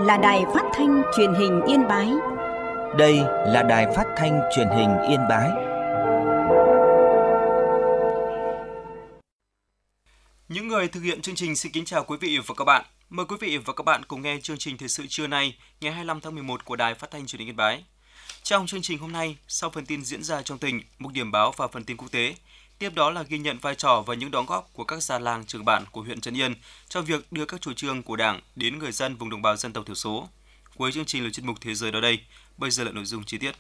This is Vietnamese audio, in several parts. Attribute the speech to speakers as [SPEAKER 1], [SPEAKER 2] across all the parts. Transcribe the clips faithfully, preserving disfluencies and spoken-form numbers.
[SPEAKER 1] là Đài Phát thanh Truyền hình Yên Bái.
[SPEAKER 2] Đây là Đài Phát thanh Truyền hình Yên Bái.
[SPEAKER 3] Những người thực hiện chương trình xin kính chào quý vị và các bạn. Mời quý vị và các bạn cùng nghe chương trình thời sự trưa nay, ngày hai mươi lăm tháng mười một của Đài Phát thanh Truyền hình Yên Bái. Trong chương trình hôm nay, sau phần tin diễn ra trong tỉnh, mục điểm báo và phần tin quốc tế, tiếp đó là ghi nhận vai trò và những đóng góp của các già làng trưởng bản của huyện Trấn Yên trong việc đưa các chủ trương của Đảng đến người dân vùng đồng bào dân tộc thiểu số. Cuối chương trình là chuyên mục Thế giới đó đây. Bây giờ là nội dung chi tiết.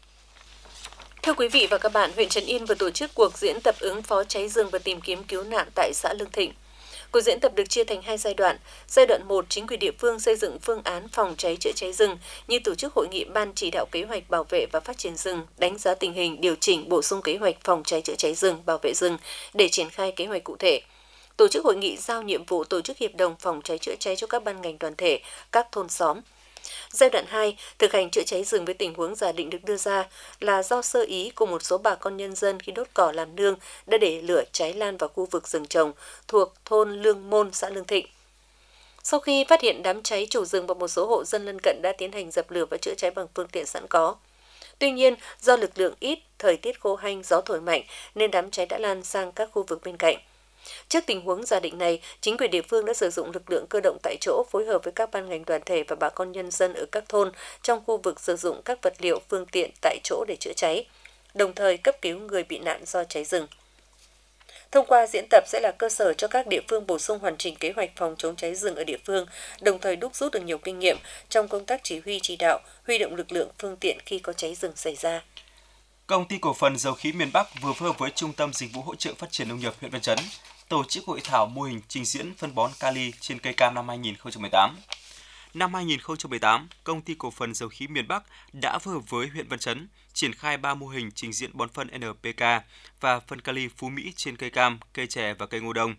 [SPEAKER 4] Thưa quý vị và các bạn, huyện Trấn Yên vừa tổ chức cuộc diễn tập ứng phó cháy rừng và tìm kiếm cứu nạn tại xã Lương Thịnh. Cuộc diễn tập được chia thành hai giai đoạn. Giai đoạn một, chính quyền địa phương xây dựng phương án phòng cháy chữa cháy rừng như tổ chức hội nghị ban chỉ đạo kế hoạch bảo vệ và phát triển rừng, đánh giá tình hình, điều chỉnh, bổ sung kế hoạch phòng cháy chữa cháy rừng, bảo vệ rừng để triển khai kế hoạch cụ thể. Tổ chức hội nghị giao nhiệm vụ tổ chức hiệp đồng phòng cháy chữa cháy cho các ban ngành đoàn thể, các thôn xóm. Giai đoạn hai, thực hành chữa cháy rừng với tình huống giả định được đưa ra là do sơ ý của một số bà con nhân dân khi đốt cỏ làm nương đã để lửa cháy lan vào khu vực rừng trồng thuộc thôn Lương Môn, xã Lương Thịnh. Sau khi phát hiện đám cháy, chủ rừng và một số hộ dân lân cận đã tiến hành dập lửa và chữa cháy bằng phương tiện sẵn có. Tuy nhiên, do lực lượng ít, thời tiết khô hanh, gió thổi mạnh nên đám cháy đã lan sang các khu vực bên cạnh. Trước tình huống giả định này, chính quyền địa phương đã sử dụng lực lượng cơ động tại chỗ phối hợp với các ban ngành đoàn thể và bà con nhân dân ở các thôn trong khu vực sử dụng các vật liệu phương tiện tại chỗ để chữa cháy, đồng thời cấp cứu người bị nạn do cháy rừng. Thông qua diễn tập sẽ là cơ sở cho các địa phương bổ sung hoàn chỉnh kế hoạch phòng chống cháy rừng ở địa phương, đồng thời đúc rút được nhiều kinh nghiệm trong công tác chỉ huy chỉ đạo, huy động lực lượng phương tiện khi có cháy rừng xảy ra.
[SPEAKER 3] Công ty cổ phần dầu khí miền Bắc vừa phối hợp với Trung tâm Dịch vụ hỗ trợ phát triển nông nghiệp huyện Văn Chấn tổ chức hội thảo mô hình trình diễn phân bón kali trên cây cam năm hai nghìn không trăm mười tám. Năm hai nghìn không trăm mười tám, Công ty cổ phần dầu khí miền Bắc đã phối hợp với huyện Văn Chấn triển khai ba mô hình trình diễn bón phân en pê ca và phân kali Phú Mỹ trên cây cam, cây chè và cây ngô đồng.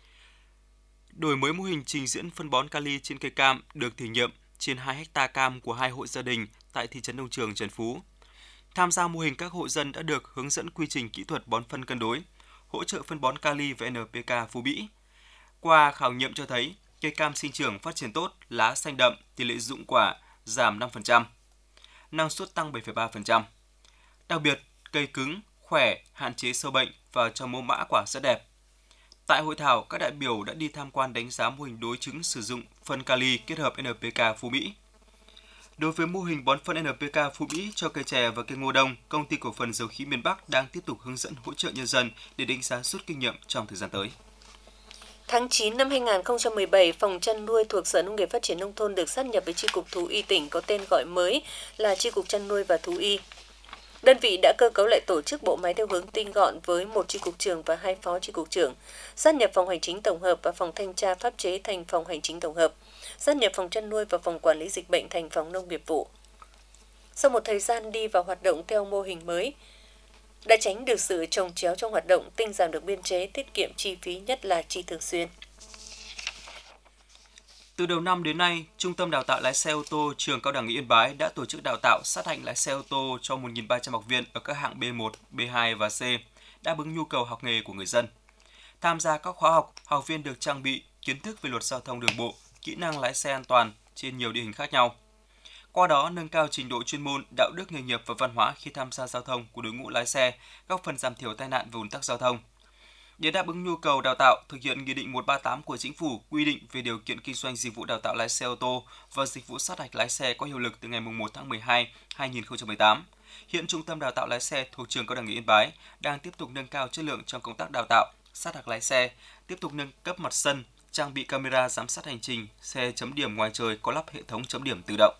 [SPEAKER 3] Đổi mới mô hình trình diễn phân bón kali trên cây cam được thử nghiệm trên hai héc ta cam của hai hộ gia đình tại thị trấn nông trường Trần Phú. Tham gia mô hình, các hộ dân đã được hướng dẫn quy trình kỹ thuật bón phân cân đối, hỗ trợ phân bón kali và en pê ca Phú Mỹ. Qua khảo nghiệm cho thấy, cây cam sinh trưởng phát triển tốt, lá xanh đậm, tỷ lệ rụng quả giảm năm phần trăm, năng suất tăng bảy phẩy ba phần trăm. Đặc biệt, cây cứng, khỏe, hạn chế sâu bệnh và cho mẫu mã quả rất đẹp. Tại hội thảo, các đại biểu đã đi tham quan đánh giá mô hình đối chứng sử dụng phân kali kết hợp en pê ca Phú Mỹ. Đối với mô hình bón phân en pê ca Phú Mỹ cho cây chè và cây ngô đồng, Công ty cổ phần dầu khí miền Bắc đang tiếp tục hướng dẫn hỗ trợ nhân dân để đánh giá rút kinh nghiệm trong thời gian tới.
[SPEAKER 4] Tháng chín năm hai nghìn không trăm mười bảy, Phòng chăn nuôi thuộc Sở Nông nghiệp Phát triển Nông thôn được sáp nhập với Chi cục Thú y tỉnh có tên gọi mới là Chi cục Chăn nuôi và Thú y. Đơn vị đã cơ cấu lại tổ chức bộ máy theo hướng tinh gọn với một chi cục trưởng và hai phó chi cục trưởng, sáp nhập phòng hành chính tổng hợp và phòng thanh tra pháp chế thành phòng hành chính tổng hợp, sáp nhập phòng chăn nuôi và phòng quản lý dịch bệnh thành phòng nông nghiệp vụ. Sau một thời gian đi vào hoạt động theo mô hình mới, đã tránh được sự chồng chéo trong hoạt động, tinh giảm được biên chế, tiết kiệm chi phí, nhất là chi thường xuyên.
[SPEAKER 3] Từ đầu năm đến nay, Trung tâm Đào tạo lái xe ô tô Trường Cao đẳng Yên Bái đã tổ chức đào tạo sát hạch lái xe ô tô cho một nghìn ba trăm học viên ở các hạng B một, B hai và C, đáp ứng nhu cầu học nghề của người dân. Tham gia các khóa học, học viên được trang bị kiến thức về luật giao thông đường bộ, kỹ năng lái xe an toàn trên nhiều địa hình khác nhau. Qua đó, nâng cao trình độ chuyên môn, đạo đức nghề nghiệp và văn hóa khi tham gia giao thông của đội ngũ lái xe, góp phần giảm thiểu tai nạn và ùn tắc giao thông. Để đáp ứng nhu cầu đào tạo, thực hiện Nghị định một trăm ba mươi tám của Chính phủ quy định về điều kiện kinh doanh dịch vụ đào tạo lái xe ô tô và dịch vụ sát hạch lái xe có hiệu lực từ ngày mùng một tháng mười hai năm hai nghìn không trăm mười tám. Hiện Trung tâm Đào tạo lái xe thuộc Trường Cao đẳng Yên Bái đang tiếp tục nâng cao chất lượng trong công tác đào tạo, sát hạch lái xe, tiếp tục nâng cấp mặt sân, trang bị camera giám sát hành trình, xe chấm điểm ngoài trời có lắp hệ thống chấm điểm tự động.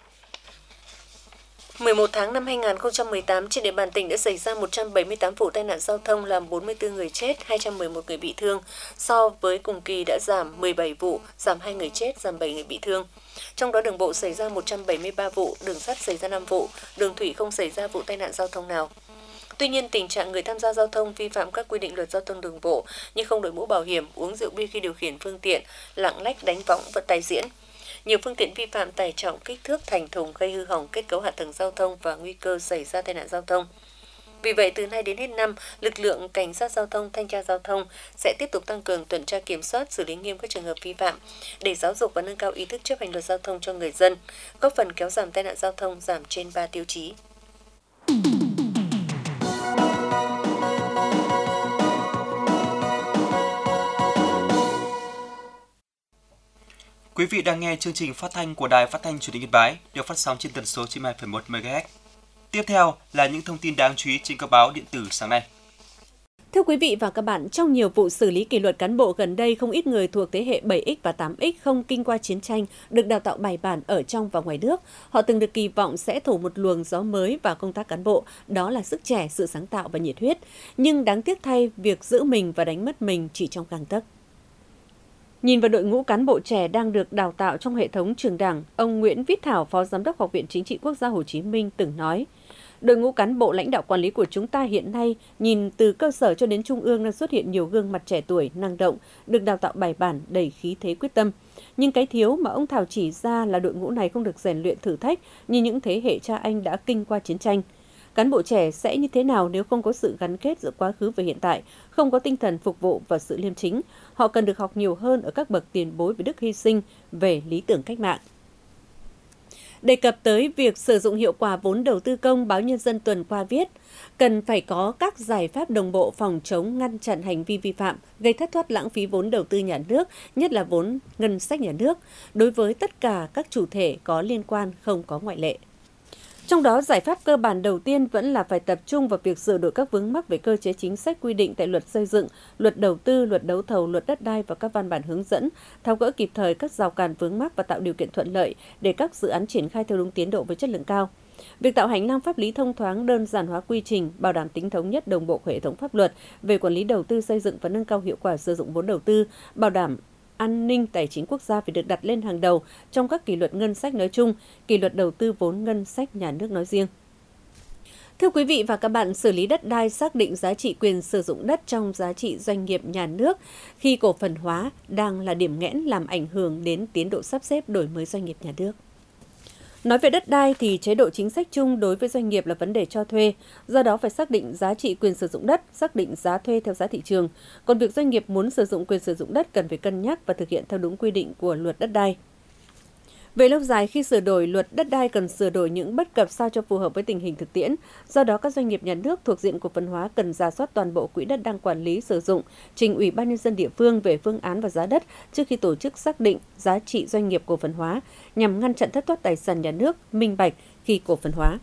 [SPEAKER 4] mười một tháng năm hai nghìn không trăm mười tám, trên địa bàn tỉnh đã xảy ra một trăm bảy mươi tám vụ tai nạn giao thông làm bốn mươi tư người chết, hai trăm mười một người bị thương. So với cùng kỳ đã giảm mười bảy vụ, giảm hai người chết, giảm bảy người bị thương. Trong đó đường bộ xảy ra một trăm bảy mươi ba vụ, đường sắt xảy ra năm vụ, đường thủy không xảy ra vụ tai nạn giao thông nào. Tuy nhiên, tình trạng người tham gia giao thông vi phạm các quy định luật giao thông đường bộ như không đội mũ bảo hiểm, uống rượu bia khi điều khiển phương tiện, lạng lách đánh võng vẫn tái diễn. Nhiều phương tiện vi phạm tải trọng, kích thước thành thùng gây hư hỏng kết cấu hạ tầng giao thông và nguy cơ xảy ra tai nạn giao thông. Vì vậy, từ nay đến hết năm, lực lượng cảnh sát giao thông, thanh tra giao thông sẽ tiếp tục tăng cường tuần tra kiểm soát, xử lý nghiêm các trường hợp vi phạm để giáo dục và nâng cao ý thức chấp hành luật giao thông cho người dân, góp phần kéo giảm tai nạn giao thông, giảm trên ba tiêu chí.
[SPEAKER 3] Quý vị đang nghe chương trình phát thanh của Đài Phát thanh Truyền hình Yên Bái, được phát sóng trên tần số chín mươi hai phẩy một mê ga héc. Tiếp theo là những thông tin đáng chú ý trên các báo điện tử sáng nay.
[SPEAKER 1] Thưa quý vị và các bạn, trong nhiều vụ xử lý kỷ luật cán bộ gần đây, không ít người thuộc thế hệ bảy x và tám x không kinh qua chiến tranh được đào tạo bài bản ở trong và ngoài nước. Họ từng được kỳ vọng sẽ thổi một luồng gió mới vào công tác cán bộ, đó là sức trẻ, sự sáng tạo và nhiệt huyết. Nhưng đáng tiếc thay, việc giữ mình và đánh mất mình chỉ trong gang tấc. Nhìn vào đội ngũ cán bộ trẻ đang được đào tạo trong hệ thống trường Đảng, ông Nguyễn Viết Thảo, Phó Giám đốc Học viện Chính trị Quốc gia Hồ Chí Minh từng nói, đội ngũ cán bộ lãnh đạo quản lý của chúng ta hiện nay, nhìn từ cơ sở cho đến trung ương đang xuất hiện nhiều gương mặt trẻ tuổi, năng động, được đào tạo bài bản, đầy khí thế quyết tâm. Nhưng cái thiếu mà ông Thảo chỉ ra là đội ngũ này không được rèn luyện thử thách như những thế hệ cha anh đã kinh qua chiến tranh. Cán bộ trẻ sẽ như thế nào nếu không có sự gắn kết giữa quá khứ và hiện tại, không có tinh thần phục vụ và sự liêm chính? Họ cần được học nhiều hơn ở các bậc tiền bối về đức hy sinh, về lý tưởng cách mạng. Đề cập tới việc sử dụng hiệu quả vốn đầu tư công, báo Nhân dân tuần qua viết, cần phải có các giải pháp đồng bộ phòng chống ngăn chặn hành vi vi phạm, gây thất thoát lãng phí vốn đầu tư nhà nước, nhất là vốn ngân sách nhà nước, đối với tất cả các chủ thể có liên quan, không có ngoại lệ. Trong đó, giải pháp cơ bản đầu tiên vẫn là phải tập trung vào việc sửa đổi các vướng mắc về cơ chế chính sách quy định tại luật xây dựng, luật đầu tư, luật đấu thầu, luật đất đai và các văn bản hướng dẫn, tháo gỡ kịp thời các rào cản vướng mắc và tạo điều kiện thuận lợi để các dự án triển khai theo đúng tiến độ với chất lượng cao. Việc tạo hành lang pháp lý thông thoáng, đơn giản hóa quy trình, bảo đảm tính thống nhất đồng bộ của hệ thống pháp luật về quản lý đầu tư xây dựng và nâng cao hiệu quả sử dụng vốn đầu tư, bảo đảm an ninh tài chính quốc gia phải được đặt lên hàng đầu trong các kỷ luật ngân sách nói chung, kỷ luật đầu tư vốn ngân sách nhà nước nói riêng. Thưa quý vị và các bạn, xử lý đất đai, xác định giá trị quyền sử dụng đất trong giá trị doanh nghiệp nhà nước khi cổ phần hóa đang là điểm nghẽn làm ảnh hưởng đến tiến độ sắp xếp đổi mới doanh nghiệp nhà nước. Nói về đất đai thì chế độ chính sách chung đối với doanh nghiệp là vấn đề cho thuê, do đó phải xác định giá trị quyền sử dụng đất, xác định giá thuê theo giá thị trường. Còn việc doanh nghiệp muốn sử dụng quyền sử dụng đất cần phải cân nhắc và thực hiện theo đúng quy định của luật đất đai. Về lâu dài, khi sửa đổi luật đất đai cần sửa đổi những bất cập sao cho phù hợp với tình hình thực tiễn. Do đó, các doanh nghiệp nhà nước thuộc diện cổ phần hóa cần rà soát toàn bộ quỹ đất đang quản lý sử dụng, trình Ủy ban Nhân dân địa phương về phương án và giá đất trước khi tổ chức xác định giá trị doanh nghiệp cổ phần hóa, nhằm ngăn chặn thất thoát tài sản nhà nước, minh bạch khi cổ phần hóa.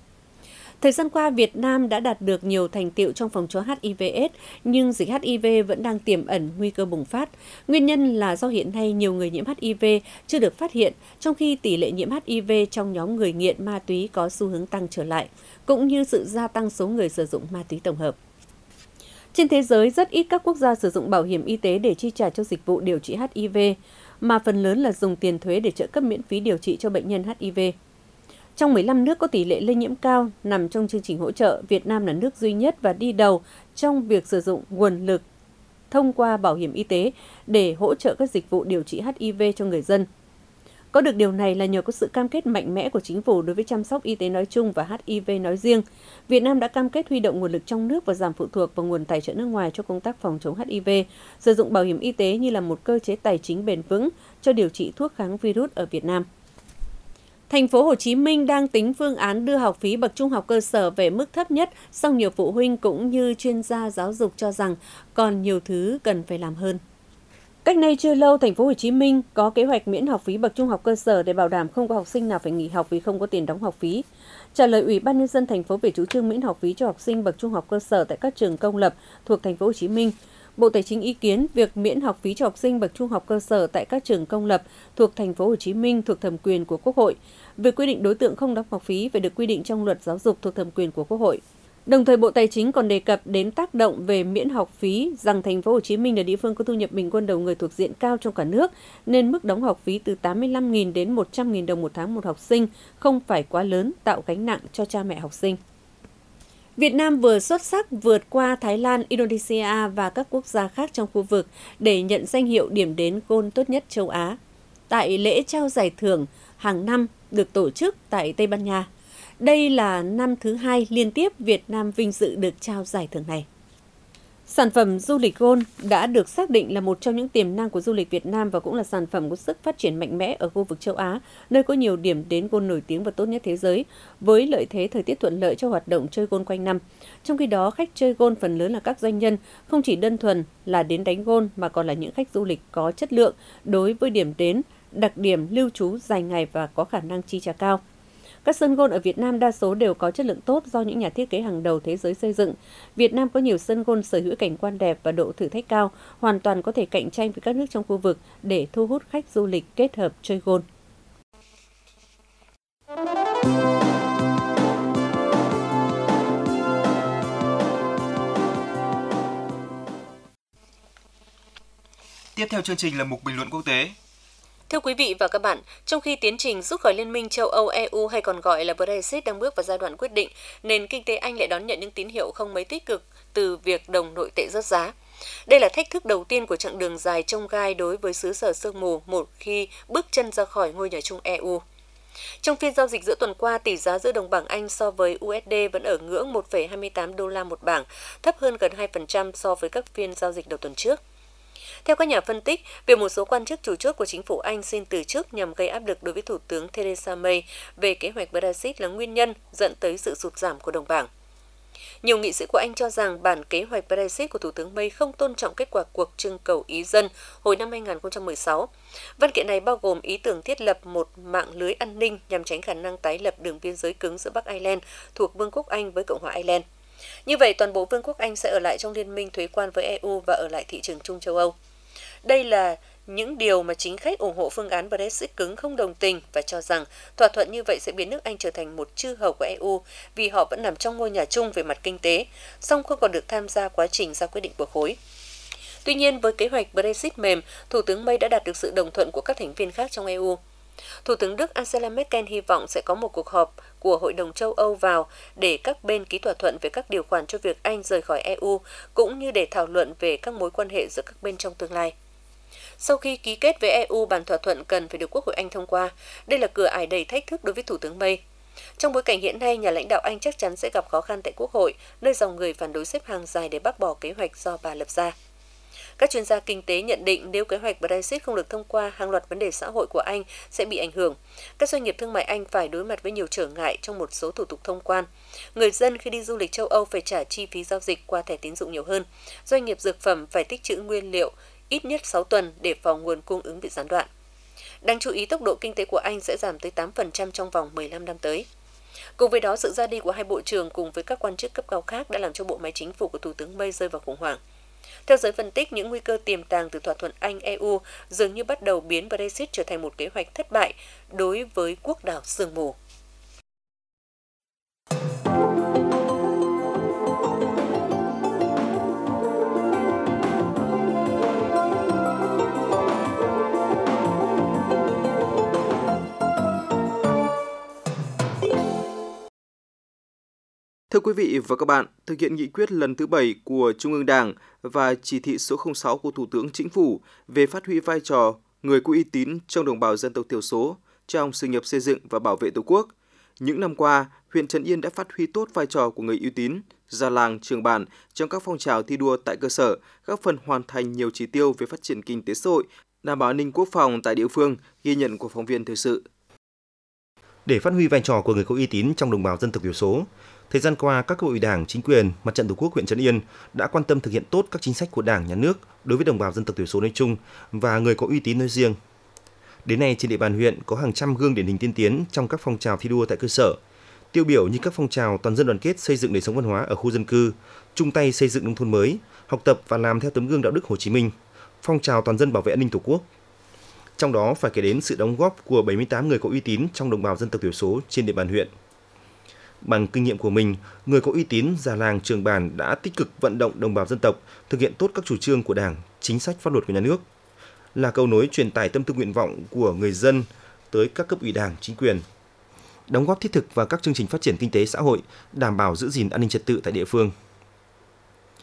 [SPEAKER 1] Thời gian qua, Việt Nam đã đạt được nhiều thành tựu trong phòng chống hát i vê AIDS, nhưng dịch hát i vê vẫn đang tiềm ẩn nguy cơ bùng phát. Nguyên nhân là do hiện nay nhiều người nhiễm hát i vê chưa được phát hiện, trong khi tỷ lệ nhiễm hát i vê trong nhóm người nghiện ma túy có xu hướng tăng trở lại, cũng như sự gia tăng số người sử dụng ma túy tổng hợp. Trên thế giới, rất ít các quốc gia sử dụng bảo hiểm y tế để chi trả cho dịch vụ điều trị hát i vê, mà phần lớn là dùng tiền thuế để trợ cấp miễn phí điều trị cho bệnh nhân hát i vê. Trong mười lăm nước có tỷ lệ lây nhiễm cao nằm trong chương trình hỗ trợ, Việt Nam là nước duy nhất và đi đầu trong việc sử dụng nguồn lực thông qua bảo hiểm y tế để hỗ trợ các dịch vụ điều trị hát i vê cho người dân. Có được điều này là nhờ có sự cam kết mạnh mẽ của chính phủ đối với chăm sóc y tế nói chung và hát i vê nói riêng. Việt Nam đã cam kết huy động nguồn lực trong nước và giảm phụ thuộc vào nguồn tài trợ nước ngoài cho công tác phòng chống hát i vê, sử dụng bảo hiểm y tế như là một cơ chế tài chính bền vững cho điều trị thuốc kháng virus ở Việt Nam. Thành phố Hồ Chí Minh đang tính phương án đưa học phí bậc trung học cơ sở về mức thấp nhất, song nhiều phụ huynh cũng như chuyên gia giáo dục cho rằng còn nhiều thứ cần phải làm hơn. Cách đây chưa lâu, Thành phố Hồ Chí Minh có kế hoạch miễn học phí bậc trung học cơ sở để bảo đảm không có học sinh nào phải nghỉ học vì không có tiền đóng học phí. Trả lời Ủy ban Nhân dân thành phố về chủ trương miễn học phí cho học sinh bậc trung học cơ sở tại các trường công lập thuộc Thành phố Hồ Chí Minh, Bộ Tài chính ý kiến việc miễn học phí cho học sinh bậc trung học cơ sở tại các trường công lập thuộc Thành phố Hồ Chí Minh thuộc thẩm quyền của Quốc hội. Việc quy định đối tượng không đóng học phí phải được quy định trong luật giáo dục thuộc thẩm quyền của Quốc hội. Đồng thời, Bộ Tài chính còn đề cập đến tác động về miễn học phí rằng Thành phố Hồ Chí Minh là địa phương có thu nhập bình quân đầu người thuộc diện cao trong cả nước, nên mức đóng học phí từ tám mươi lăm nghìn đến một trăm nghìn đồng một tháng một học sinh không phải quá lớn, tạo gánh nặng cho cha mẹ học sinh. Việt Nam vừa xuất sắc vượt qua Thái Lan, Indonesia và các quốc gia khác trong khu vực để nhận danh hiệu điểm đến golf tốt nhất châu Á. Tại lễ trao giải thưởng hàng năm được tổ chức tại Tây Ban Nha, Đây là năm thứ hai liên tiếp Việt Nam vinh dự được trao giải thưởng này. Sản phẩm du lịch Gold đã được xác định là một trong những tiềm năng của du lịch Việt Nam và cũng là sản phẩm có sức phát triển mạnh mẽ ở khu vực châu Á, nơi có nhiều điểm đến Gold nổi tiếng và tốt nhất thế giới, với lợi thế thời tiết thuận lợi cho hoạt động chơi Gold quanh năm. Trong khi đó, khách chơi Gold phần lớn là các doanh nhân, không chỉ đơn thuần là đến đánh Gold mà còn là những khách du lịch có chất lượng đối với điểm đến, đặc điểm lưu trú dài ngày và có khả năng chi trả cao. Các sân golf ở Việt Nam đa số đều có chất lượng tốt do những nhà thiết kế hàng đầu thế giới xây dựng. Việt Nam có nhiều sân golf sở hữu cảnh quan đẹp và độ thử thách cao, hoàn toàn có thể cạnh tranh với các nước trong khu vực để thu hút khách du lịch kết hợp chơi golf.
[SPEAKER 3] Tiếp theo chương trình là mục bình luận quốc tế.
[SPEAKER 4] Thưa quý vị và các bạn, trong khi tiến trình rút khỏi Liên minh châu Âu E U hay còn gọi là Brexit đang bước vào giai đoạn quyết định, nền kinh tế Anh lại đón nhận những tín hiệu không mấy tích cực từ việc đồng nội tệ rớt giá. Đây là thách thức đầu tiên của chặng đường dài chông gai đối với xứ sở sương mù một khi bước chân ra khỏi ngôi nhà chung E U. Trong phiên giao dịch giữa tuần qua, tỷ giá giữa đồng bảng Anh so với u ét đê vẫn ở ngưỡng một phẩy hai mươi tám đô la một bảng, thấp hơn gần hai phần trăm so với các phiên giao dịch đầu tuần trước. Theo các nhà phân tích, việc một số quan chức chủ chốt của chính phủ Anh xin từ chức nhằm gây áp lực đối với Thủ tướng Theresa May về kế hoạch Brexit là nguyên nhân dẫn tới sự sụt giảm của đồng bảng. Nhiều nghị sĩ của Anh cho rằng bản kế hoạch Brexit của Thủ tướng May không tôn trọng kết quả cuộc trưng cầu ý dân hồi năm hai nghìn không trăm mười sáu. Văn kiện này bao gồm ý tưởng thiết lập một mạng lưới an ninh nhằm tránh khả năng tái lập đường biên giới cứng giữa Bắc Ireland thuộc Vương quốc Anh với Cộng hòa Ireland. Như vậy, toàn bộ Vương quốc Anh sẽ ở lại trong liên minh thuế quan với E U và ở lại thị trường chung châu Âu. Đây là những điều mà chính khách ủng hộ phương án Brexit cứng không đồng tình và cho rằng thỏa thuận như vậy sẽ biến nước Anh trở thành một chư hầu của E U vì họ vẫn nằm trong ngôi nhà chung về mặt kinh tế, song không còn được tham gia quá trình ra quyết định của khối. Tuy nhiên, với kế hoạch Brexit mềm, Thủ tướng May đã đạt được sự đồng thuận của các thành viên khác trong E U. Thủ tướng Đức Angela Merkel hy vọng sẽ có một cuộc họp của Hội đồng châu Âu vào để các bên ký thỏa thuận về các điều khoản cho việc Anh rời khỏi E U, cũng như để thảo luận về các mối quan hệ giữa các bên trong tương lai. Sau khi ký kết với E U, bản thỏa thuận cần phải được Quốc hội Anh thông qua. Đây là cửa ải đầy thách thức đối với Thủ tướng May. Trong bối cảnh hiện nay, nhà lãnh đạo Anh chắc chắn sẽ gặp khó khăn tại Quốc hội, nơi dòng người phản đối xếp hàng dài để bác bỏ kế hoạch do bà lập ra. Các chuyên gia kinh tế nhận định nếu kế hoạch Brexit không được thông qua, hàng loạt vấn đề xã hội của Anh sẽ bị ảnh hưởng. Các doanh nghiệp thương mại Anh phải đối mặt với nhiều trở ngại trong một số thủ tục thông quan. Người dân khi đi du lịch châu Âu phải trả chi phí giao dịch qua thẻ tín dụng nhiều hơn. Doanh nghiệp dược phẩm phải tích trữ nguyên liệu ít nhất sáu tuần để phòng nguồn cung ứng bị gián đoạn. Đáng chú ý, tốc độ kinh tế của Anh sẽ giảm tới tám phần trăm trong vòng mười lăm năm tới. Cùng với đó, sự ra đi của hai bộ trưởng cùng với các quan chức cấp cao khác đã làm cho bộ máy chính phủ của Thủ tướng May rơi vào khủng hoảng. Theo giới phân tích, những nguy cơ tiềm tàng từ thỏa thuận Anh-E U dường như bắt đầu biến Brexit trở thành một kế hoạch thất bại đối với quốc đảo sương mù.
[SPEAKER 3] Thưa quý vị và các bạn, thực hiện nghị quyết lần thứ bảy của Trung ương Đảng và chỉ thị số không sáu của Thủ tướng Chính phủ về phát huy vai trò người có uy tín trong đồng bào dân tộc thiểu số trong sự nghiệp xây dựng và bảo vệ Tổ quốc. Những năm qua, huyện Trấn Yên đã phát huy tốt vai trò của người uy tín, già làng, trường bản trong các phong trào thi đua tại cơ sở, góp phần hoàn thành nhiều chỉ tiêu về phát triển kinh tế xã hội, đảm bảo an ninh quốc phòng tại địa phương, ghi nhận của phóng viên thời sự.
[SPEAKER 5] Để phát huy vai trò của người có uy tín trong đồng bào dân tộc thiểu số, thời gian qua, các cấp ủy Đảng, chính quyền, Mặt trận Tổ quốc huyện Trấn Yên đã quan tâm thực hiện tốt các chính sách của Đảng, Nhà nước đối với đồng bào dân tộc thiểu số nói chung và người có uy tín nói riêng. Đến nay, trên địa bàn huyện có hàng trăm gương điển hình tiên tiến trong các phong trào thi đua tại cơ sở, tiêu biểu như các phong trào toàn dân đoàn kết xây dựng đời sống văn hóa ở khu dân cư, chung tay xây dựng nông thôn mới, học tập và làm theo tấm gương đạo đức Hồ Chí Minh, phong trào toàn dân bảo vệ an ninh Tổ quốc. Trong đó phải kể đến sự đóng góp của bảy mươi tám người có uy tín trong đồng bào dân tộc thiểu số trên địa bàn huyện. Bằng kinh nghiệm của mình, người có uy tín, già làng, trường bản đã tích cực vận động đồng bào dân tộc thực hiện tốt các chủ trương của Đảng, chính sách pháp luật của nhà nước, là cầu nối truyền tải tâm tư nguyện vọng của người dân tới các cấp ủy Đảng, chính quyền, đóng góp thiết thực vào các chương trình phát triển kinh tế xã hội, đảm bảo giữ gìn an ninh trật tự tại địa phương.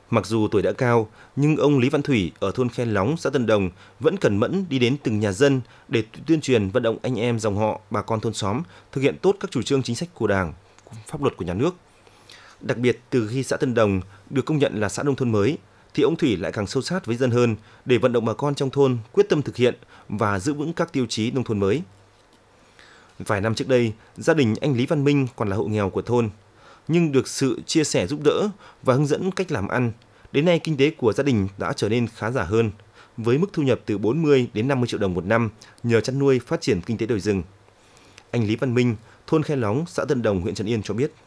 [SPEAKER 5] Mặc dù tuổi đã cao, nhưng ông Lý Văn Thủy ở thôn Khe Lóng, xã Tân Đồng vẫn cẩn mẫn đi đến từng nhà dân để tuyên truyền vận động anh em dòng họ, bà con thôn xóm thực hiện tốt các chủ trương chính sách của Đảng, pháp luật của nhà nước. Đặc biệt từ khi xã Tân Đồng được công nhận là xã nông thôn mới, thì ông Thủy lại càng sâu sát với dân hơn để vận động bà con trong thôn quyết tâm thực hiện và giữ vững các tiêu chí nông thôn mới. Vài năm trước đây, gia đình anh Lý Văn Minh còn là hộ nghèo của thôn, nhưng được sự chia sẻ giúp đỡ và hướng dẫn cách làm ăn, đến nay kinh tế của gia đình đã trở nên khá giả hơn, với mức thu nhập từ bốn mươi đến năm mươi triệu đồng một năm nhờ chăn nuôi phát triển kinh tế đồi rừng. Anh Lý Văn Minh, thôn Khe Lóng, xã Tân Đồng, huyện Trấn Yên cho biết.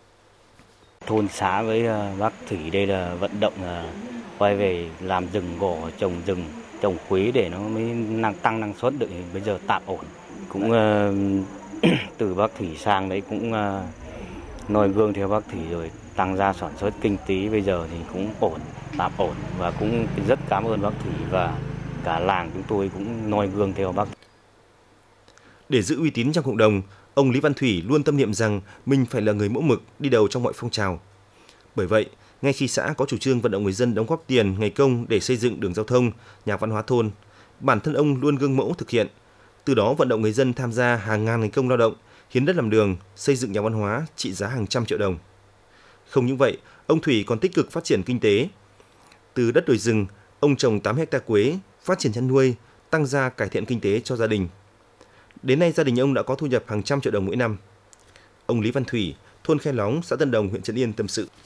[SPEAKER 6] Thôn xã với bác Thủy đây là vận động quay về làm rừng gỗ, trồng rừng, trồng quế để nó mới năng tăng năng suất được, bây giờ tạm ổn. Cũng uh, từ bác Thủy sang đấy cũng uh, noi gương theo bác Thủy rồi tăng gia sản xuất kinh tế, bây giờ thì cũng ổn, tạm ổn, và cũng rất cảm ơn bác Thủy và cả làng chúng tôi cũng noi gương theo bác.
[SPEAKER 5] Để giữ uy tín trong cộng đồng, ông Lý Văn Thủy luôn tâm niệm rằng mình phải là người mẫu mực đi đầu trong mọi phong trào. Bởi vậy, ngay khi xã có chủ trương vận động người dân đóng góp tiền, ngày công để xây dựng đường giao thông, nhà văn hóa thôn, bản thân ông luôn gương mẫu thực hiện. Từ đó vận động người dân tham gia hàng ngàn ngày công lao động, hiến đất làm đường, xây dựng nhà văn hóa trị giá hàng trăm triệu đồng. Không những vậy, ông Thủy còn tích cực phát triển kinh tế. Từ đất đồi rừng, ông trồng tám héc ta quế, phát triển chăn nuôi, tăng gia cải thiện kinh tế cho gia đình. Đến nay gia đình ông đã có thu nhập hàng trăm triệu đồng mỗi năm. Ông Lý Văn Thủy, thôn Khe Lóng, xã Tân Đồng, huyện Trấn Yên tâm sự.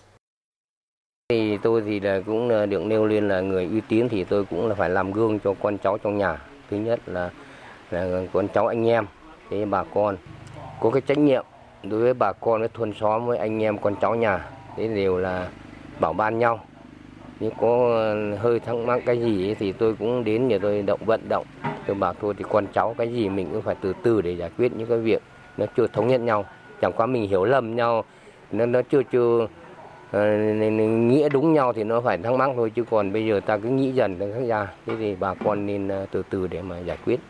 [SPEAKER 7] Thì tôi thì là cũng được nêu lên là người uy tín, thì tôi cũng là phải làm gương cho con cháu trong nhà. Thứ nhất là là con cháu anh em, thế bà con có cái trách nhiệm đối với bà con, với thôn xóm, với anh em con cháu nhà, thế đều là bảo ban nhau. Nếu có hơi thắc mắc cái gì thì tôi cũng đến để tôi động vận động. Tôi bảo thôi thì con cháu cái gì mình cũng phải từ từ để giải quyết những cái việc nó chưa thống nhất nhau. Chẳng qua mình hiểu lầm nhau, nó nó chưa chưa uh, nghĩa đúng nhau thì nó phải thắc mắc thôi, chứ còn bây giờ ta cứ nghĩ dần nó khác ra. Thế thì bà con nên uh, từ từ để mà giải quyết.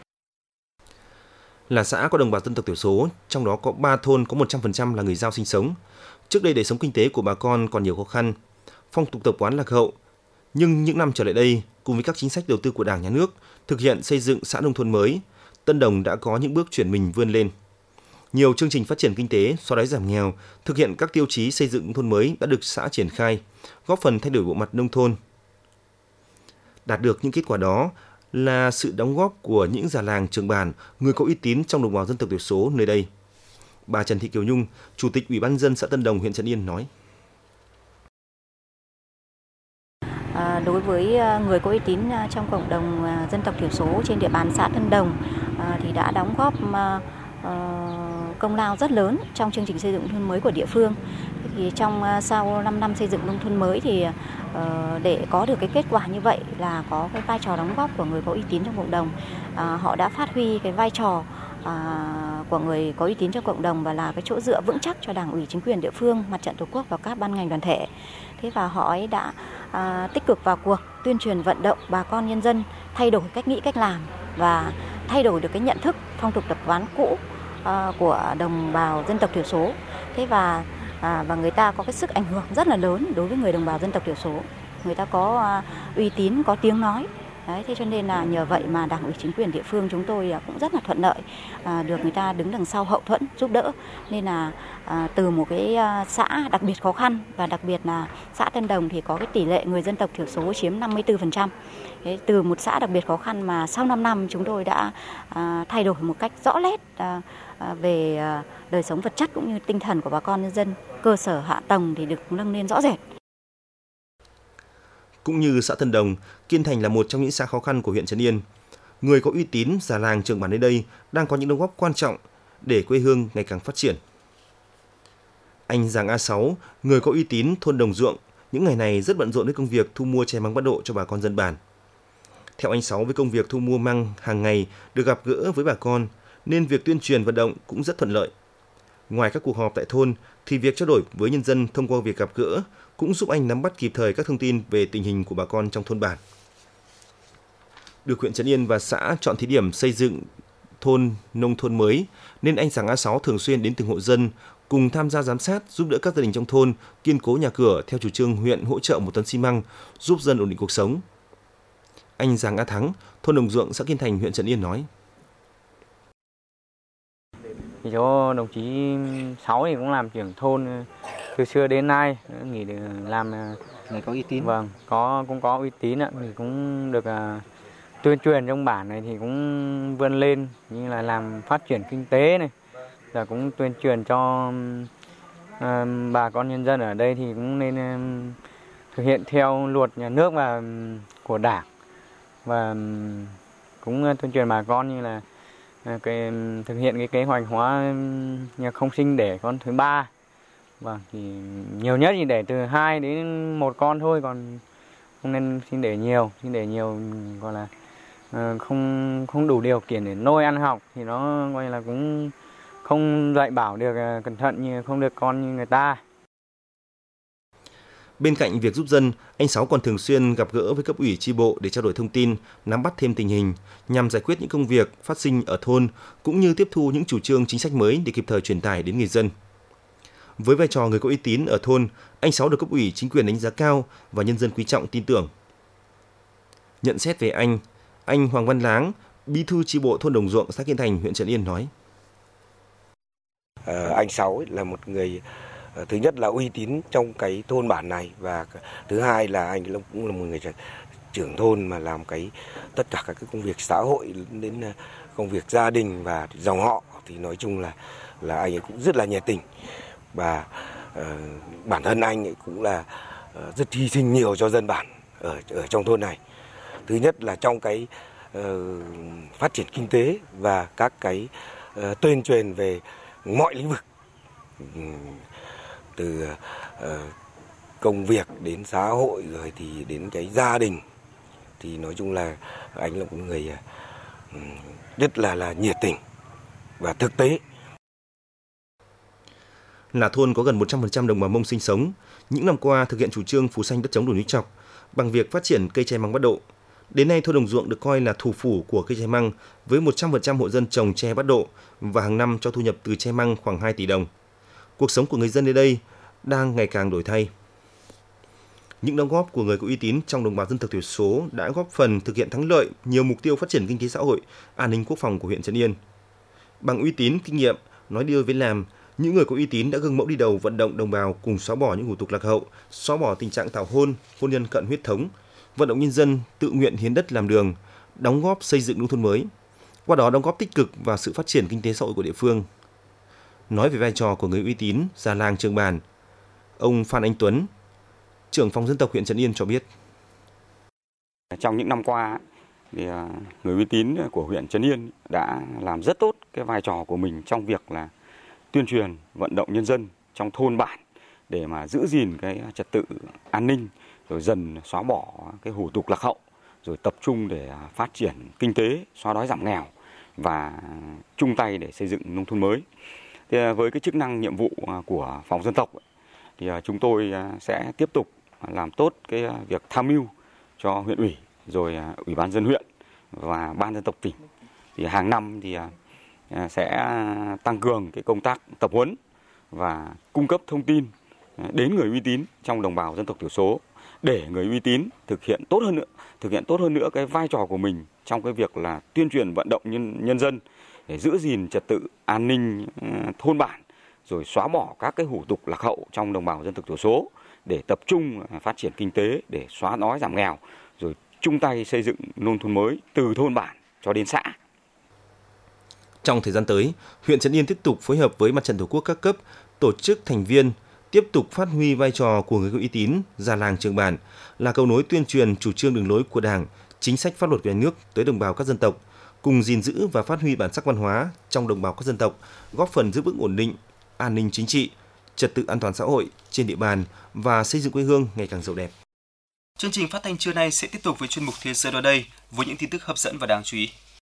[SPEAKER 5] Là xã có đồng bào dân tộc thiểu số, trong đó có ba thôn có một trăm phần trăm là người Dao sinh sống. Trước đây đời sống kinh tế của bà con còn nhiều khó khăn, phong tục tập quán lạc hậu. Nhưng những năm trở lại đây, cùng với các chính sách đầu tư của Đảng, Nhà nước, thực hiện xây dựng xã nông thôn mới, Tân Đồng đã có những bước chuyển mình vươn lên. Nhiều chương trình phát triển kinh tế, xóa đói giảm nghèo, thực hiện các tiêu chí xây dựng nông thôn mới đã được xã triển khai, góp phần thay đổi bộ mặt nông thôn. Đạt được những kết quả đó là sự đóng góp của những già làng trưởng bản, người có uy tín trong đồng bào dân tộc thiểu số nơi đây. Bà Trần Thị Kiều Nhung, Chủ tịch Ủy ban nhân dân xã Tân Đồng, huyện Trấn Yên nói.
[SPEAKER 8] À, đối với người có uy tín trong cộng đồng dân tộc thiểu số trên địa bàn xã Tân Đồng à, thì đã đóng góp à, công lao rất lớn trong chương trình xây dựng nông thôn mới của địa phương. Thì trong sau năm năm xây dựng nông thôn mới thì uh, để có được cái kết quả như vậy là có cái vai trò đóng góp của người có uy tín trong cộng đồng. Uh, họ đã phát huy cái vai trò uh, của người có uy tín trong cộng đồng và là cái chỗ dựa vững chắc cho Đảng ủy, chính quyền địa phương, Mặt trận Tổ quốc và các ban ngành đoàn thể. Thế và họ ấy đã uh, tích cực vào cuộc tuyên truyền vận động bà con nhân dân thay đổi cách nghĩ, cách làm và thay đổi được cái nhận thức, phong tục tập quán cũ uh, của đồng bào dân tộc thiểu số. Thế và À, và người ta có cái sức ảnh hưởng rất là lớn đối với người đồng bào dân tộc thiểu số. Người ta có uh, uy tín, có tiếng nói. Đấy, thế cho nên là nhờ vậy mà Đảng ủy, chính quyền địa phương chúng tôi uh, cũng rất là thuận lợi, uh, được người ta đứng đằng sau hậu thuẫn giúp đỡ. Nên là uh, từ một cái uh, xã đặc biệt khó khăn và đặc biệt là xã Tân Đồng thì có cái tỷ lệ người dân tộc thiểu số chiếm năm mươi tư phần trăm. Thế, từ một xã đặc biệt khó khăn mà sau năm năm chúng tôi đã uh, thay đổi một cách rõ nét uh, uh, về uh, đời sống vật chất cũng như tinh thần của bà con nhân dân, cơ sở hạ tầng thì được nâng lên rõ rệt.
[SPEAKER 5] Cũng như xã Tân Đồng, Kiên Thành là một trong những xã khó khăn của huyện Trấn Yên. Người có uy tín, già làng trưởng bản nơi đây đang có những đóng góp quan trọng để quê hương ngày càng phát triển. Anh Giàng A sáu, người có uy tín thôn Đồng Ruộng, những ngày này rất bận rộn với công việc thu mua tre măng bắt độ cho bà con dân bản. Theo anh Sáu, với công việc thu mua măng hàng ngày được gặp gỡ với bà con, nên việc tuyên truyền vận động cũng rất thuận lợi. Ngoài các cuộc họp tại thôn, thì việc trao đổi với nhân dân thông qua việc gặp gỡ cũng giúp anh nắm bắt kịp thời các thông tin về tình hình của bà con trong thôn bản. Được huyện Trấn Yên và xã chọn thí điểm xây dựng thôn nông thôn mới, nên anh Giàng A sáu thường xuyên đến từng hộ dân cùng cùng tham gia giám sát, giúp đỡ các gia đình trong thôn kiên cố nhà cửa theo chủ trương huyện hỗ trợ một tấn xi măng, giúp dân ổn định cuộc sống. Anh Giàng A Thắng, thôn Đồng Ruộng, xã Kiên Thành, huyện Trấn Yên nói:
[SPEAKER 9] Thì chỗ đồng chí Sáu thì cũng làm trưởng thôn từ xưa đến nay, nghỉ để làm
[SPEAKER 10] người có uy tín.
[SPEAKER 9] Vâng, có cũng có uy tín ạ, thì cũng được uh, tuyên truyền trong bản này thì cũng vươn lên như là làm phát triển kinh tế này, là cũng tuyên truyền cho uh, bà con nhân dân ở đây thì cũng nên um, thực hiện theo luật nhà nước và um, của Đảng, và um, cũng uh, tuyên truyền bà con như là cái thực hiện cái kế hoạch hóa nhà không sinh đẻ con thứ ba. Vâng, thì nhiều nhất thì đẻ từ hai đến một con thôi, còn không nên sinh đẻ nhiều, sinh đẻ nhiều gọi là không không đủ điều kiện để nuôi ăn học thì nó gọi là cũng không dạy bảo được cẩn thận, như không được con như người ta.
[SPEAKER 5] Bên cạnh việc giúp dân, anh Sáu còn thường xuyên gặp gỡ với cấp ủy chi bộ để trao đổi thông tin, nắm bắt thêm tình hình nhằm giải quyết những công việc phát sinh ở thôn cũng như tiếp thu những chủ trương chính sách mới để kịp thời truyền tải đến người dân. Với vai trò người có uy tín ở thôn, anh Sáu được cấp ủy chính quyền đánh giá cao và nhân dân quý trọng tin tưởng. Nhận xét về anh, anh Hoàng Văn Láng, bí thư chi bộ thôn Đồng Ruộng, xã Kiên Thành, huyện Trấn Yên nói:
[SPEAKER 11] à, Anh Sáu là một người, thứ nhất là uy tín trong cái thôn bản này, và thứ hai là anh cũng là một người trưởng thôn mà làm cái tất cả các cái công việc xã hội đến công việc gia đình và dòng họ, thì nói chung là là anh ấy cũng rất là nhiệt tình, và uh, bản thân anh ấy cũng là uh, rất hy sinh nhiều cho dân bản ở ở trong thôn này. Thứ nhất là trong cái uh, phát triển kinh tế và các cái uh, tuyên truyền về mọi lĩnh vực, um, từ uh, công việc đến xã hội rồi thì đến cái gia đình, thì nói chung là anh là một người uh, rất là là nhiệt tình và thực tế.
[SPEAKER 5] Là thôn có gần một trăm phần trăm đồng bào Mông sinh sống, những năm qua thực hiện chủ trương phủ xanh đất trống đồi núi trọc bằng việc phát triển cây tre măng Bát Độ. Đến nay thôn Đồng Ruộng được coi là thủ phủ của cây tre măng với một trăm phần trăm hộ dân trồng tre Bát Độ và hàng năm cho thu nhập từ tre măng khoảng hai tỷ đồng. Cuộc sống của người dân nơi đây đang ngày càng đổi thay. Những đóng góp của người có uy tín trong đồng bào dân tộc thiểu số đã góp phần thực hiện thắng lợi nhiều mục tiêu phát triển kinh tế xã hội, an ninh quốc phòng của huyện Trấn Yên. Bằng uy tín, kinh nghiệm, nói đi với làm, những người có uy tín đã gương mẫu đi đầu vận động đồng bào cùng xóa bỏ những hủ tục lạc hậu, xóa bỏ tình trạng tảo hôn, hôn nhân cận huyết thống, vận động nhân dân tự nguyện hiến đất làm đường, đóng góp xây dựng nông thôn mới. Qua đó đóng góp tích cực vào sự phát triển kinh tế xã hội của địa phương. Nói về vai trò của người uy tín, già làng trường bản, ông Phan Anh Tuấn, trưởng phòng dân tộc huyện Trấn Yên cho biết:
[SPEAKER 12] Trong những năm qua, thì người uy tín của huyện Trấn Yên đã làm rất tốt cái vai trò của mình trong việc là tuyên truyền, vận động nhân dân trong thôn bản để mà giữ gìn cái trật tự an ninh, rồi dần xóa bỏ cái hủ tục lạc hậu, rồi tập trung để phát triển kinh tế, xóa đói giảm nghèo và chung tay để xây dựng nông thôn mới. Thì với cái chức năng nhiệm vụ của phòng dân tộc thì chúng tôi sẽ tiếp tục làm tốt cái việc tham mưu cho huyện ủy, rồi ủy ban dân huyện và ban dân tộc tỉnh. Thì hàng năm thì sẽ tăng cường cái công tác tập huấn và cung cấp thông tin đến người uy tín trong đồng bào dân tộc thiểu số để người uy tín thực hiện tốt hơn nữa, thực hiện tốt hơn nữa cái vai trò của mình trong cái việc là tuyên truyền vận động nhân, nhân dân để giữ gìn trật tự an ninh thôn bản, rồi xóa bỏ các cái hủ tục lạc hậu trong đồng bào dân tộc thiểu số để tập trung phát triển kinh tế, để xóa đói giảm nghèo, rồi chung tay xây dựng nông thôn mới từ thôn bản cho đến xã.
[SPEAKER 5] Trong thời gian tới, huyện Trấn Yên tiếp tục phối hợp với Mặt trận Tổ quốc các cấp, tổ chức thành viên tiếp tục phát huy vai trò của người có uy tín, già làng trường bản, là cầu nối tuyên truyền chủ trương đường lối của Đảng, chính sách pháp luật của nhà nước tới đồng bào các dân tộc, cùng gìn giữ và phát huy bản sắc văn hóa trong đồng bào các dân tộc, góp phần giữ vững ổn định, an ninh chính trị, trật tự an toàn xã hội trên địa bàn và xây dựng quê hương ngày càng giàu đẹp.
[SPEAKER 3] Chương trình phát thanh trưa nay sẽ tiếp tục với chuyên mục Thế giới đó đây với những tin tức hấp dẫn và đáng chú ý.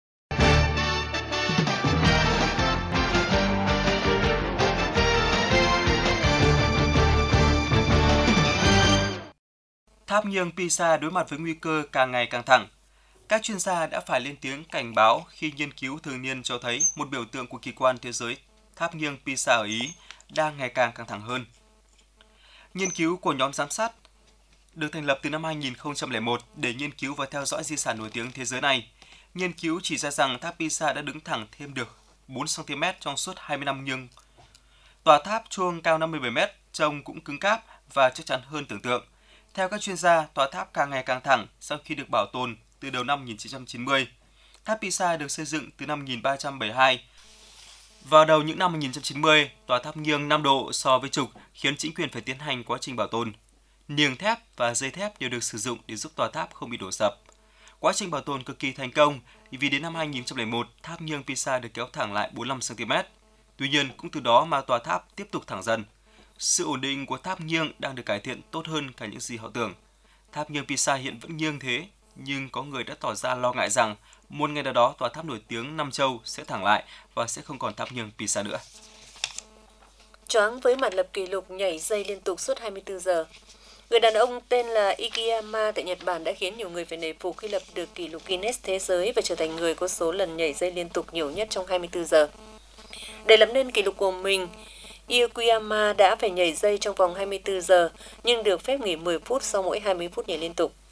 [SPEAKER 3] Tháp nghiêng Pisa đối mặt với nguy cơ càng ngày càng thẳng. Các chuyên gia đã phải lên tiếng cảnh báo khi nghiên cứu thường niên cho thấy một biểu tượng của kỳ quan thế giới tháp nghiêng Pisa ở Ý đang ngày càng căng thẳng hơn. Nghiên cứu của nhóm giám sát được thành lập từ năm hai nghìn không trăm lẻ một để nghiên cứu và theo dõi di sản nổi tiếng thế giới này. Nghiên cứu chỉ ra rằng tháp Pisa đã đứng thẳng thêm được bốn xăng ti mét trong suốt hai mươi năm, nhưng tòa tháp chuông cao năm mươi bảy mét trông cũng cứng cáp và chắc chắn hơn tưởng tượng. Theo các chuyên gia, tòa tháp càng ngày càng thẳng sau khi được bảo tồn từ đầu năm một nghìn chín trăm chín mươi. Tháp Pisa được xây dựng từ năm một nghìn ba trăm bảy mươi hai. Vào đầu những năm một nghìn chín trăm chín mươi, tòa tháp nghiêng năm độ so với trục khiến chính quyền phải tiến hành quá trình bảo tồn. Niềng thép và dây thép đều được sử dụng để giúp tòa tháp không bị đổ sập. Quá trình bảo tồn cực kỳ thành công vì đến năm hai nghìn không trăm lẻ một, tháp nghiêng Pisa được kéo thẳng lại bốn mươi lăm xăng ti mét. Tuy nhiên, cũng từ đó mà tòa tháp tiếp tục thẳng dần. Sự ổn định của tháp nghiêng đang được cải thiện tốt hơn cả những gì họ tưởng. Tháp nghiêng Pisa hiện vẫn nghiêng thế, nhưng có người đã tỏ ra lo ngại rằng một ngày nào đó tòa tháp nổi tiếng Nam Châu sẽ thẳng lại và sẽ không còn tháp nghiêng Pisa nữa.
[SPEAKER 4] Choáng với màn lập kỷ lục nhảy dây liên tục suốt hai mươi tư giờ. Người đàn ông tên là Ikeyama tại Nhật Bản đã khiến nhiều người phải nể phục khi lập được kỷ lục Guinness thế giới và trở thành người có số lần nhảy dây liên tục nhiều nhất trong hai mươi tư giờ. Để lập nên kỷ lục của mình, Ikeyama đã phải nhảy dây trong vòng hai mươi tư giờ, nhưng được phép nghỉ mười phút sau mỗi hai mươi phút nhảy liên tục.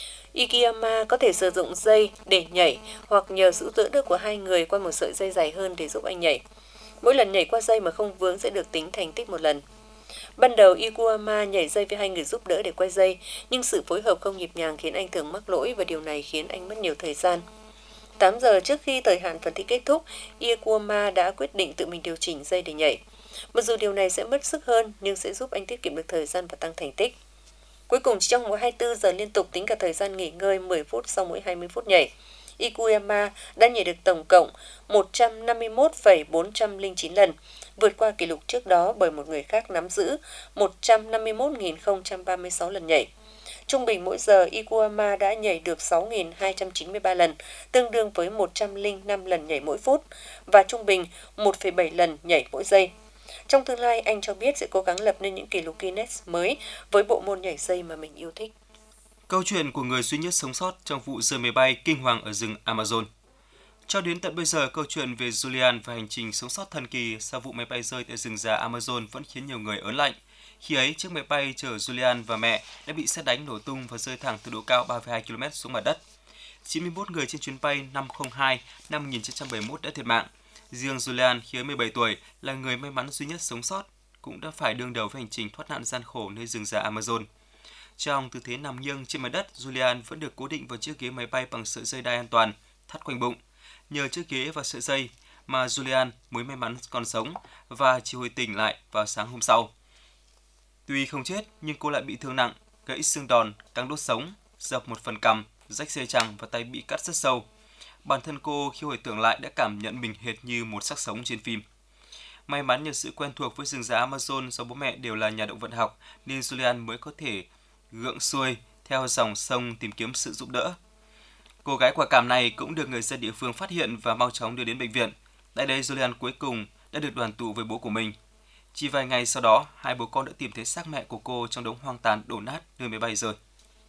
[SPEAKER 4] Ikeyama có thể sử dụng dây để nhảy hoặc nhờ sự giúp đỡ của hai người qua một sợi dây dài hơn để giúp anh nhảy. Mỗi lần nhảy qua dây mà không vướng sẽ được tính thành tích một lần. Ban đầu Ikeyama nhảy dây với hai người giúp đỡ để quay dây, nhưng sự phối hợp không nhịp nhàng khiến anh thường mắc lỗi và điều này khiến anh mất nhiều thời gian. tám giờ trước khi thời hạn phần thi kết thúc, Ikeyama đã quyết định tự mình điều chỉnh dây để nhảy. Mặc dù điều này sẽ mất sức hơn, nhưng sẽ giúp anh tiết kiệm được thời gian và tăng thành tích. Cuối cùng, chỉ trong mỗi hai mươi tư giờ liên tục tính cả thời gian nghỉ ngơi mười phút sau mỗi hai mươi phút nhảy, Ikeyama đã nhảy được tổng cộng một trăm năm mươi mốt phẩy bốn không chín lần, vượt qua kỷ lục trước đó bởi một người khác nắm giữ một trăm năm mươi mốt nghìn không trăm ba mươi sáu lần nhảy. Trung bình mỗi giờ, Ikeyama đã nhảy được sáu nghìn hai trăm chín mươi ba lần, tương đương với một trăm lẻ năm lần nhảy mỗi phút, và trung bình một phẩy bảy lần nhảy mỗi giây. Trong tương lai, anh cho biết sẽ cố gắng lập nên những kỷ lục Guinness mới với bộ môn nhảy dây mà mình yêu thích.
[SPEAKER 3] Câu chuyện của người duy nhất sống sót trong vụ rơi máy bay kinh hoàng ở rừng Amazon. Cho đến tận bây giờ, câu chuyện về Julian và hành trình sống sót thần kỳ sau vụ máy bay rơi tại rừng già Amazon vẫn khiến nhiều người ớn lạnh. Khi ấy, chiếc máy bay chở Julian và mẹ đã bị sét đánh nổ tung và rơi thẳng từ độ cao ba phẩy hai ki lô mét xuống mặt đất. chín mươi mốt người trên chuyến bay năm không hai năm một nghìn chín trăm bảy mươi mốt đã thiệt mạng. Riêng Julian, khi ấy mười bảy tuổi, là người may mắn duy nhất sống sót, cũng đã phải đương đầu với hành trình thoát nạn gian khổ nơi rừng già Amazon. Trong tư thế nằm nghiêng trên mặt đất, Julian vẫn được cố định vào chiếc ghế máy bay bằng sợi dây đai an toàn thắt quanh bụng. Nhờ chiếc ghế và sợi dây mà Julian mới may mắn còn sống và chỉ hồi tỉnh lại vào sáng hôm sau. Tuy không chết, nhưng cô lại bị thương nặng, gãy xương đòn, căng đốt sống, dập một phần cằm, rách dây chằng và tay bị cắt rất sâu. Bản thân cô khi hồi tưởng lại đã cảm nhận mình hệt như một xác sống trên phim. May mắn nhờ sự quen thuộc với rừng già Amazon do bố mẹ đều là nhà động vật học nên Julian mới có thể gượng xuôi theo dòng sông tìm kiếm sự giúp đỡ. Cô gái quả cảm này cũng được người dân địa phương phát hiện và mau chóng đưa đến bệnh viện. Tại đây, Julian cuối cùng đã được đoàn tụ với bố của mình. Chỉ vài ngày sau đó, hai bố con đã tìm thấy xác mẹ của cô trong đống hoang tàn đổ nát nơi máy bay rơi.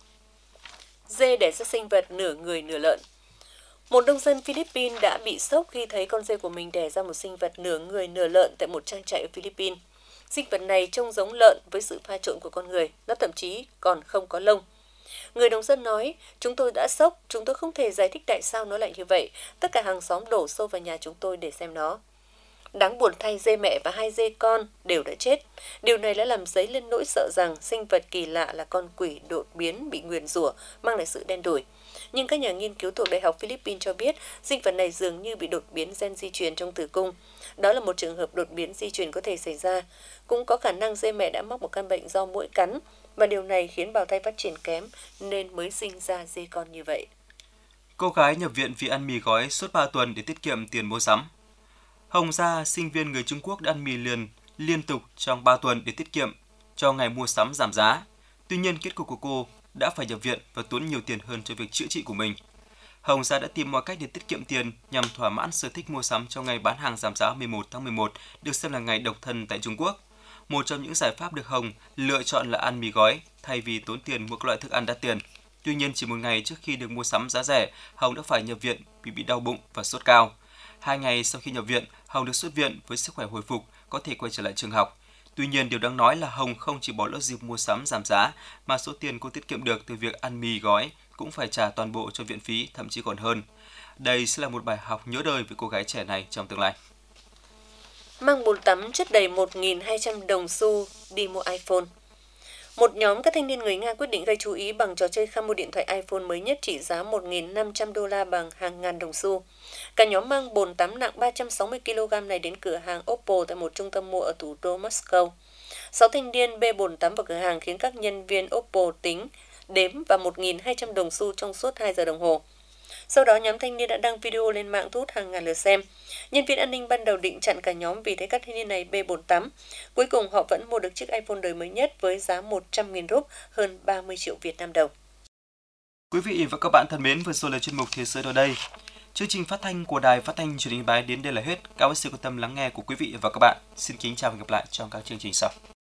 [SPEAKER 4] Dê đẻ ra sinh vật nửa người nửa lợn. Một nông dân Philippines đã bị sốc khi thấy con dê của mình đẻ ra một sinh vật nửa người nửa lợn tại một trang trại ở Philippines. Sinh vật này trông giống lợn với sự pha trộn của con người, nó thậm chí còn không có lông. Người nông dân nói, chúng tôi đã sốc, chúng tôi không thể giải thích tại sao nó lại như vậy. Tất cả hàng xóm đổ xô vào nhà chúng tôi để xem nó. Đáng buồn thay, dê mẹ và hai dê con đều đã chết. Điều này đã làm dấy lên nỗi sợ rằng sinh vật kỳ lạ là con quỷ đột biến bị nguyền rủa, mang lại sự đen đủi. Nhưng các nhà nghiên cứu thuộc Đại học Philippines cho biết sinh vật này dường như bị đột biến gen di truyền trong tử cung. Đó là một trường hợp đột biến di truyền có thể xảy ra. Cũng có khả năng dê mẹ đã mắc một căn bệnh do muỗi cắn, và điều này khiến bào thai phát triển kém nên mới sinh ra dê con như vậy.
[SPEAKER 3] Cô gái nhập viện vì ăn mì gói suốt ba tuần để tiết kiệm tiền mua sắm. Hồng Gia, sinh viên người Trung Quốc đã ăn mì liền liên tục trong ba tuần để tiết kiệm cho ngày mua sắm giảm giá. Tuy nhiên, kết cục của cô đã phải nhập viện và tốn nhiều tiền hơn cho việc chữa trị của mình. Hồng Gia đã tìm mọi cách để tiết kiệm tiền nhằm thỏa mãn sở thích mua sắm trong ngày bán hàng giảm giá mười một tháng mười một, được xem là ngày độc thân tại Trung Quốc. Một trong những giải pháp được Hồng lựa chọn là ăn mì gói thay vì tốn tiền mua các loại thức ăn đắt tiền. Tuy nhiên, chỉ một ngày trước khi được mua sắm giá rẻ, Hồng đã phải nhập viện vì bị đau bụng và sốt cao. Hai ngày sau khi nhập viện, Hồng được xuất viện với sức khỏe hồi phục, có thể quay trở lại trường học. Tuy nhiên, điều đáng nói là Hồng không chỉ bỏ lỡ dịp mua sắm giảm giá, mà số tiền cô tiết kiệm được từ việc ăn mì gói cũng phải trả toàn bộ cho viện phí, thậm chí còn hơn. Đây sẽ là một bài học nhớ đời với cô gái trẻ này trong tương lai.
[SPEAKER 4] Mang bồn tắm chất đầy một nghìn hai trăm đồng xu đi mua iPhone. Một nhóm các thanh niên người Nga quyết định gây chú ý bằng trò chơi kham mua điện thoại iPhone mới nhất trị giá một nghìn năm trăm đô la bằng hàng ngàn đồng xu. Cả nhóm mang bồn tắm nặng ba trăm sáu mươi ki lô gam này đến cửa hàng Oppo tại một trung tâm mua ở thủ đô Moscow. Sáu thanh niên bê bồn tắm vào cửa hàng khiến các nhân viên Oppo tính, đếm và một nghìn hai trăm đồng xu trong suốt hai giờ đồng hồ. Sau đó, nhóm thanh niên đã đăng video lên mạng thu hút hàng ngàn lượt xem. Nhân viên an ninh ban đầu định chặn cả nhóm vì thấy các thanh niên này bê bồn tắm. Cuối cùng, họ vẫn mua được chiếc iPhone đời mới nhất với giá một trăm nghìn rúp, hơn ba mươi triệu Việt Nam đồng.
[SPEAKER 3] Quý vị và các bạn thân mến, vừa rồi là chuyên mục Thế giới ở đây. Chương trình phát thanh của Đài Phát thanh Truyền hình Yên Bái đến đây là hết. Cảm ơn sự quan tâm lắng nghe của quý vị và các bạn. Xin kính chào và hẹn gặp lại trong các chương trình sau.